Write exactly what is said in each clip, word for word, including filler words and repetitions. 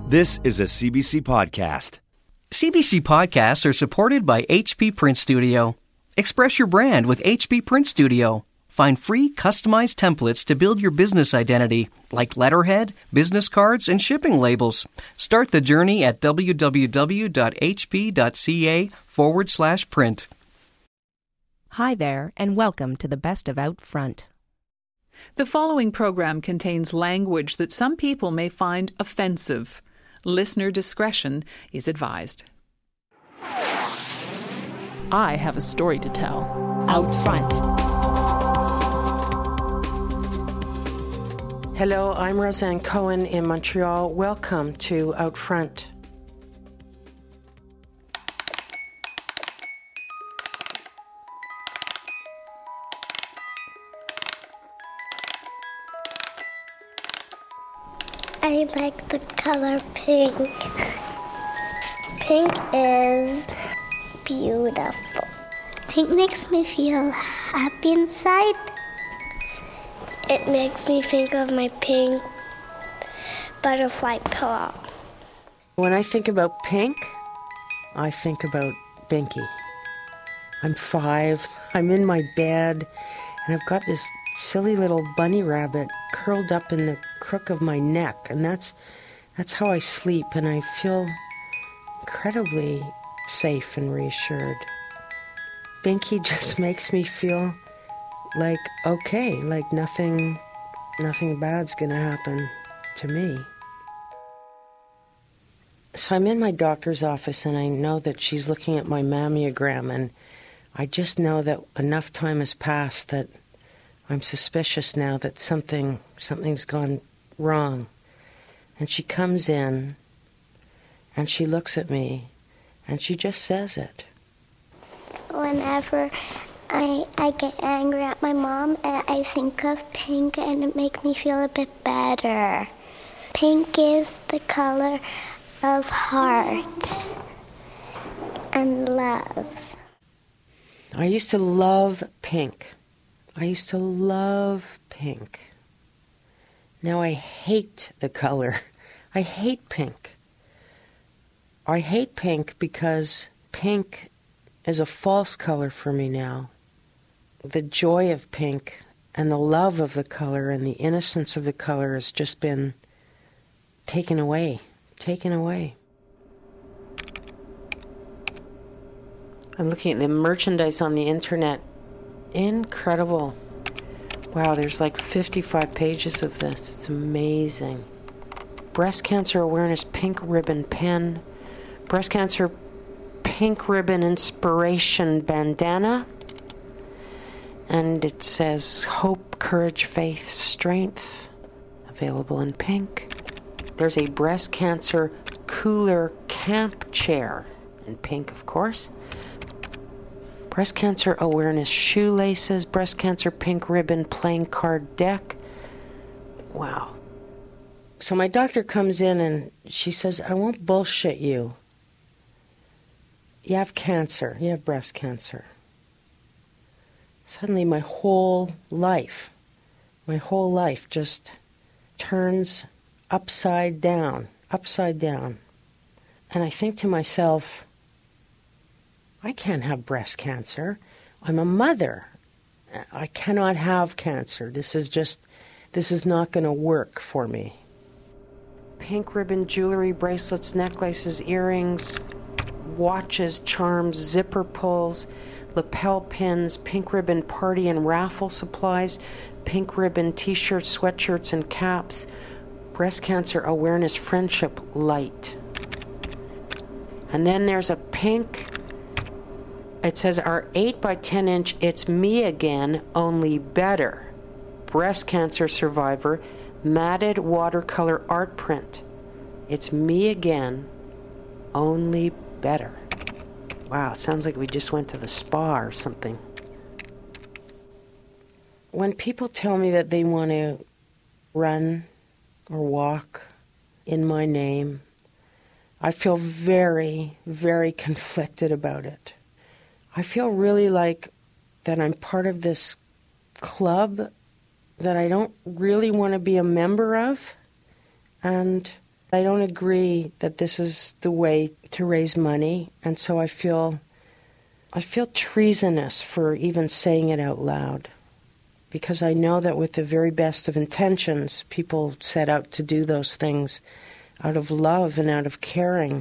This is a C B C podcast. C B C podcasts are supported by H P Print Studio. Express your brand with H P Print Studio. Find free customized templates to build your business identity, like letterhead, business cards, and shipping labels. Start the journey at www.hp.ca forward slash print. Hi there, and welcome to the Best of Out Front. The following program contains language that some people may find offensive. Listener discretion is advised. I have a story to tell. Out Front. Hello, I'm Roseanne Cohen in Montreal. Welcome to Out Front. I like the color pink. Pink is beautiful. Pink makes me feel happy inside. It makes me think of my pink butterfly pillow. When I think about pink, I think about Binky. I'm five, I'm in my bed, and I've got this silly little bunny rabbit curled up in the crook of my neck, and that's that's how I sleep, and I feel incredibly safe and reassured. Binky just makes me feel like okay, like nothing nothing bad's gonna happen to me. So I'm in my doctor's office, and I know that she's looking at my mammogram, and I just know that enough time has passed that I'm suspicious now that something something's gone wrong. And she comes in, and she looks at me, and she just says it. Whenever I I get angry at my mom, I think of pink, and it makes me feel a bit better. Pink is the color of hearts and love. I used to love pink. I used to love pink. Now I hate the color. I hate pink. I hate pink because pink is a false color for me now. The joy of pink and the love of the color and the innocence of the color has just been taken away, taken away. I'm looking at the merchandise on the internet. Incredible. Wow, there's like fifty-five pages of this. It's amazing. Breast cancer awareness pink ribbon pen. Breast cancer pink ribbon inspiration bandana. And it says hope, courage, faith, strength. Available in pink. There's a breast cancer cooler camp chair. In pink, of course. Breast cancer awareness shoelaces, breast cancer pink ribbon playing card deck. Wow. So my doctor comes in and she says, I won't bullshit you. You have cancer. You have breast cancer. Suddenly my whole life, my whole life just turns upside down, upside down. And I think to myself, I can't have breast cancer. I'm a mother. I cannot have cancer. This is just, this is not going to work for me. Pink ribbon jewelry, bracelets, necklaces, earrings, watches, charms, zipper pulls, lapel pins, pink ribbon party and raffle supplies, pink ribbon t-shirts, sweatshirts, and caps, breast cancer awareness friendship light. And then there's a pink... It says, our eight by ten inch It's Me Again, Only Better. Breast cancer survivor, matted watercolor art print. It's me again, only better. Wow, sounds like we just went to the spa or something. When people tell me that they want to run or walk in my name, I feel very, very conflicted about it. I feel really like that I'm part of this club that I don't really want to be a member of. And I don't agree that this is the way to raise money, and so I feel I feel treasonous for even saying it out loud, because I know that with the very best of intentions, people set out to do those things out of love and out of caring.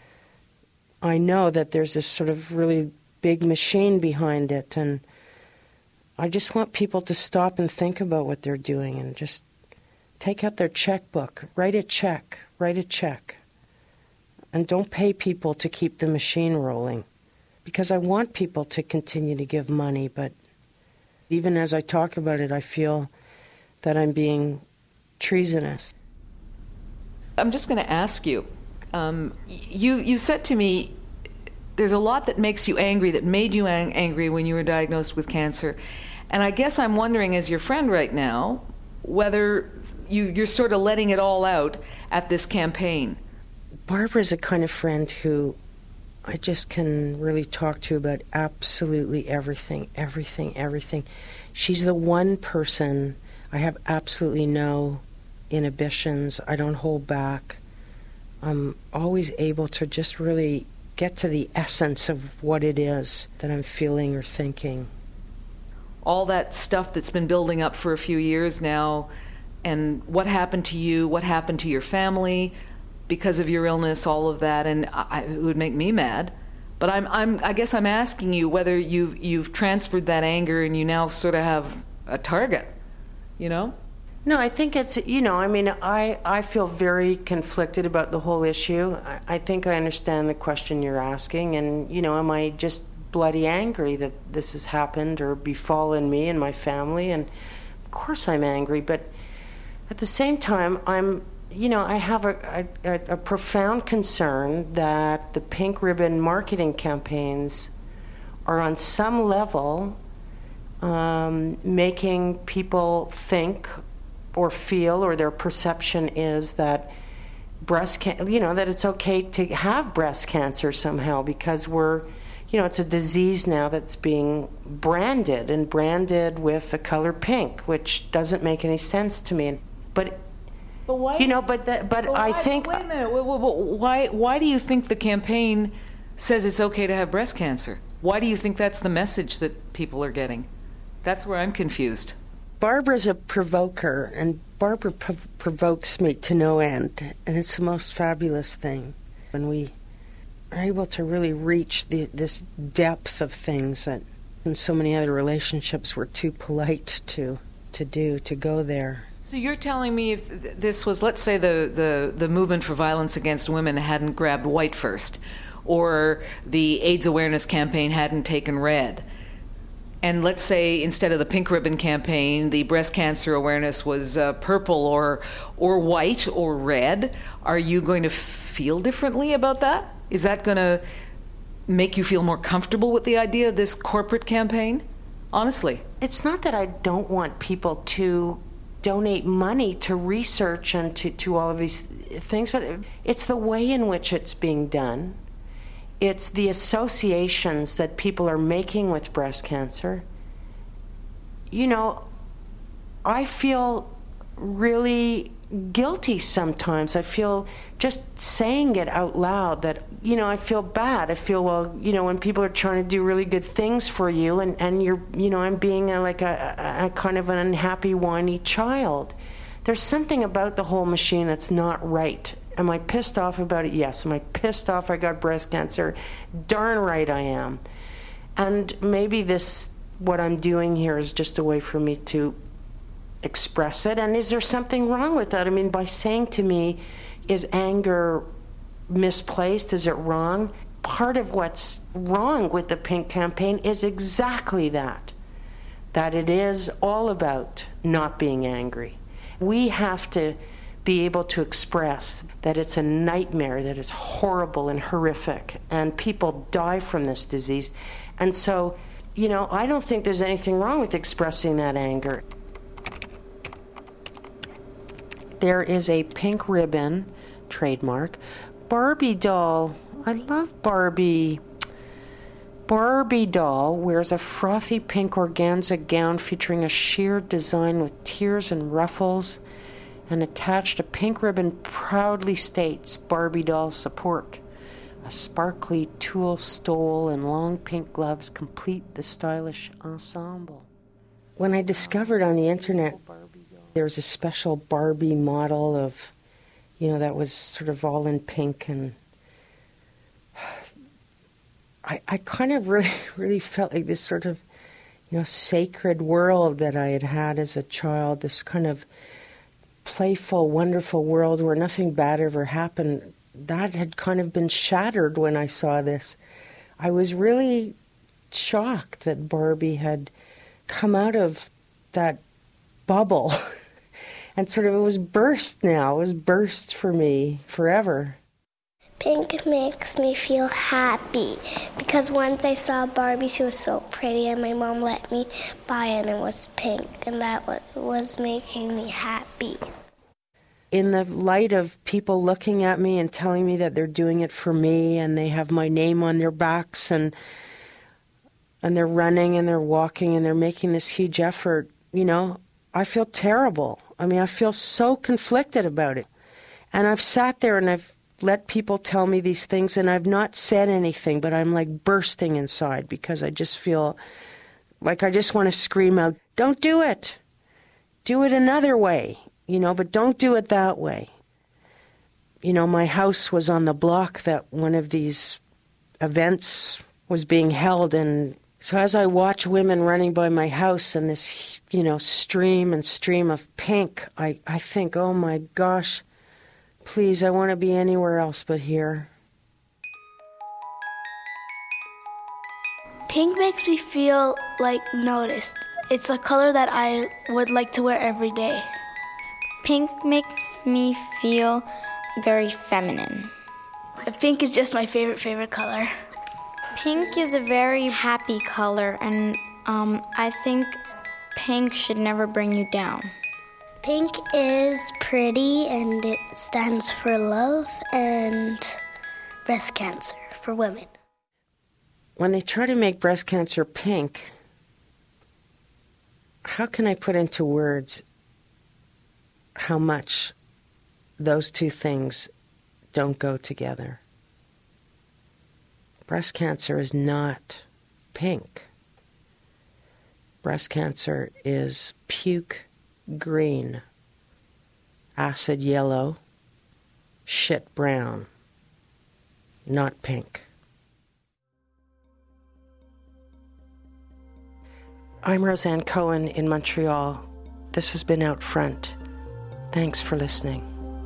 I know that there's this sort of really big machine behind it, and I just want people to stop and think about what they're doing and just take out their checkbook, write a check, write a check, and don't pay people to keep the machine rolling. Because I want people to continue to give money, but even as I talk about it, I feel that I'm being treasonous. I'm just going to ask you, um, you, you said to me, there's a lot that makes you angry, that made you ang- angry when you were diagnosed with cancer. And I guess I'm wondering, as your friend right now, whether you, you're sort of letting it all out at this campaign. Barbara's a kind of friend who I just can really talk to about absolutely everything, everything, everything. She's the one person I have absolutely no inhibitions. I don't hold back. I'm always able to just really get to the essence of what it is that I'm feeling or thinking. All that stuff that's been building up for a few years now, and what happened to you, what happened to your family, because of your illness, all of that, and I, it would make me mad. But I'm, I'm, I guess I'm asking you whether you've, you've transferred that anger and you now sort of have a target, you know? No, I think it's, you know, I mean, I, I feel very conflicted about the whole issue. I, I think I understand the question you're asking, and, you know, am I just bloody angry that this has happened or befallen me and my family? And of course I'm angry, but at the same time, I'm, you know, I have a, a, a profound concern that the pink ribbon marketing campaigns are on some level um, making people think or feel, or their perception is that breast can- you know, that it's okay to have breast cancer somehow, because we're, you know, it's a disease now that's being branded and branded with the color pink, which doesn't make any sense to me. But But why? You know, but that, but, but I why, think. Wait a minute. Why? Why do you think the campaign says it's okay to have breast cancer? Why do you think that's the message that people are getting? That's where I'm confused. Barbara's a provoker, and Barbara prov- provokes me to no end, and it's the most fabulous thing when we are able to really reach the, this depth of things that in so many other relationships we're too polite to to do, to go there. So you're telling me if this was, let's say, the, the, the movement for violence against women hadn't grabbed white first, or the AIDS awareness campaign hadn't taken red, and let's say instead of the pink ribbon campaign, the breast cancer awareness was uh, purple or or white or red, are you going to feel differently about that? Is that going to make you feel more comfortable with the idea of this corporate campaign? Honestly. It's not that I don't want people to donate money to research and to, to all of these things, but it's the way in which it's being done. It's the associations that people are making with breast cancer. You know, I feel really guilty sometimes. I feel just saying it out loud that, you know, I feel bad. I feel, well, you know, when people are trying to do really good things for you and, and you're, you know, I'm being a, like a, a kind of an unhappy, whiny child. There's something about the whole machine that's not right. Am I pissed off about it? Yes. Am I pissed off I got breast cancer? Darn right I am. And maybe this, what I'm doing here is just a way for me to express it. And is there something wrong with that? I mean, by saying to me, is anger misplaced? Is it wrong? Part of what's wrong with the pink campaign is exactly that. That it is all about not being angry. We have to be able to express that it's a nightmare, that it's horrible and horrific, and people die from this disease. And so, you know, I don't think there's anything wrong with expressing that anger. There is a pink ribbon, trademark, Barbie doll. I love Barbie. Barbie doll wears a frothy pink organza gown featuring a sheer design with tears and ruffles and attached a pink ribbon proudly states Barbie doll support. A sparkly tulle stole and long pink gloves complete the stylish ensemble. When I discovered on the internet there was a special Barbie model of, you know, that was sort of all in pink, and I, I kind of really, really felt like this sort of, you know, sacred world that I had had as a child, this kind of playful, wonderful world where nothing bad ever happened. That had kind of been shattered when I saw this. I was really shocked that Barbie had come out of that bubble and sort of it was burst now. It was burst for me forever. Pink makes me feel happy because once I saw Barbie, she was so pretty, and my mom let me buy it, and it was pink, and that was making me happy. In the light of people looking at me and telling me that they're doing it for me, and they have my name on their backs, and and they're running and they're walking and they're making this huge effort, you know, I feel terrible. I mean, I feel so conflicted about it. And I've sat there and I've let people tell me these things, and I've not said anything, but I'm like bursting inside because I just feel like I just want to scream out, don't do it. Do it another way, you know, but don't do it that way. You know, my house was on the block that one of these events was being held, and so as I watch women running by my house and this, you know, stream and stream of pink, I, I think, oh my gosh, please, I want to be anywhere else but here. Pink makes me feel like noticed. It's a color that I would like to wear every day. Pink makes me feel very feminine. Pink is just my favorite, favorite color. Pink is a very happy color, and um, I think pink should never bring you down. Pink is pretty, and it stands for love and breast cancer for women. When they try to make breast cancer pink, how can I put into words how much those two things don't go together? Breast cancer is not pink. Breast cancer is puke green, acid yellow, shit brown, not pink. I'm Roseanne Cohen in Montreal. This has been Out Front. Thanks for listening.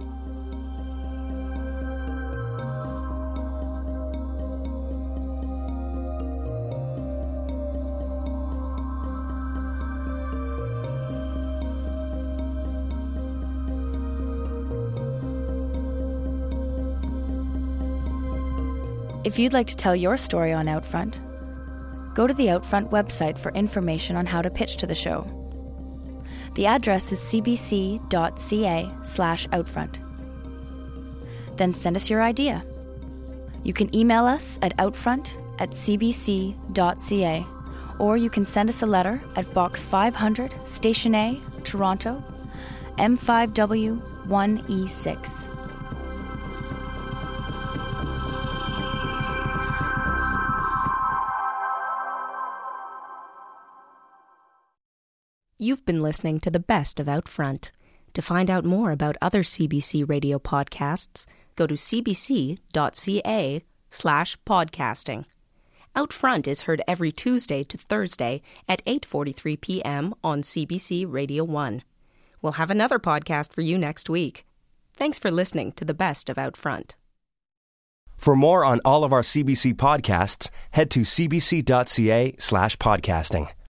If you'd like to tell your story on Outfront, go to the Outfront website for information on how to pitch to the show. The address is cbc.ca slash outfront. Then send us your idea. You can email us at outfront at cbc.ca, or you can send us a letter at Box five hundred, Station A, Toronto, M five W one E six. You've been listening to the best of Out Front. To find out more about other C B C radio podcasts, go to cbc.ca slash podcasting. Out Front is heard every Tuesday to Thursday at eight forty-three p.m. on C B C Radio one. We'll have another podcast for you next week. Thanks for listening to the best of Out Front. For more on all of our C B C podcasts, head to cbc.ca slash podcasting.